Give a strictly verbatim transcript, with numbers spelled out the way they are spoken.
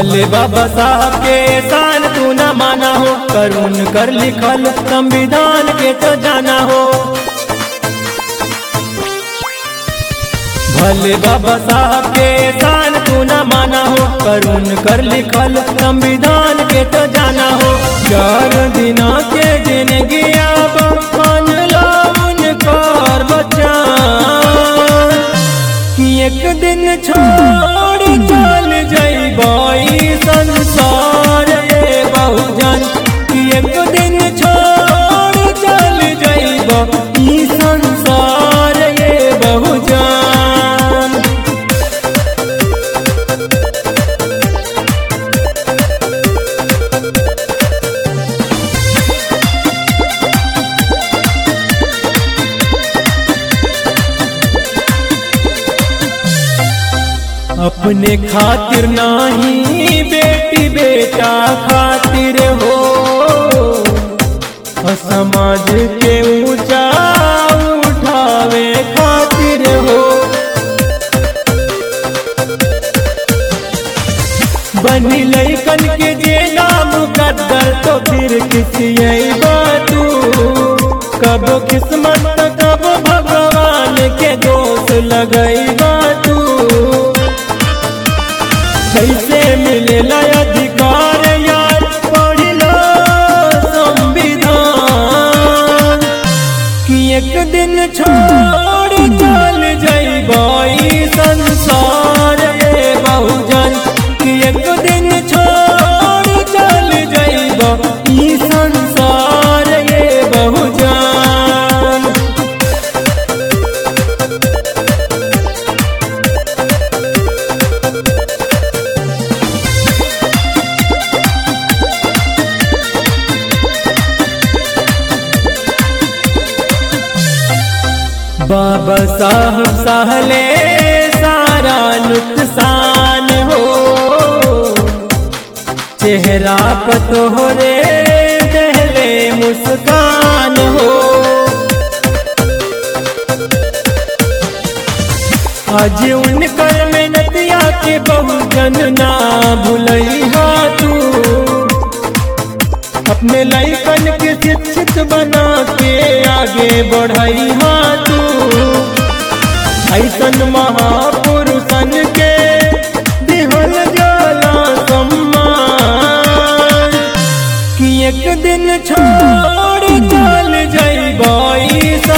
भले बाबा साहब के एहसान तू न माना हो, करून कर लिखल संविधान के तो जाना हो। भले बाबा साहब के एहसान तू न माना हो, करून कर लिखल संविधान के तो जाना हो। चार दिना के जिंदगी अब मान लो उनकर बचान, कि एक दिन छोड़ चल जइबई संसार ये बहुजन, कि एक दिन छोड़ चल जइब ई संसार ये बहुजन। अपने खातिर नहीं बेटी बेटा खातिर हो, समाज के ऊंचा उठावे खातिर हो। बनी लइकन के जे नाम मुकद्दर तो फिर किसी बातू, कबो किस्मत कबो भगवान के दोष लगई बातू। कैसे मिलेला अधिकार यार पढ़ लो संविधान, कि एक दिन छोड़ चल जइबई संसार ये बहुजन, कि एक दिन छोड़ चल जइब ई संसार ये बहुजन। बाबा साहब सहले सारा नुकसान हो, चेहरा पर तोहरे दहले मुस्कान हो। आज उनकर मेहनतिया के बहुजन ना भूलइहा तू, अपने लइकन के शिक्षित बना के आगे बढ़इहा तू। ऐसन महापुरुषन के दिहल जाला सम्मान, कि एक दिन छोड़ चल जइबई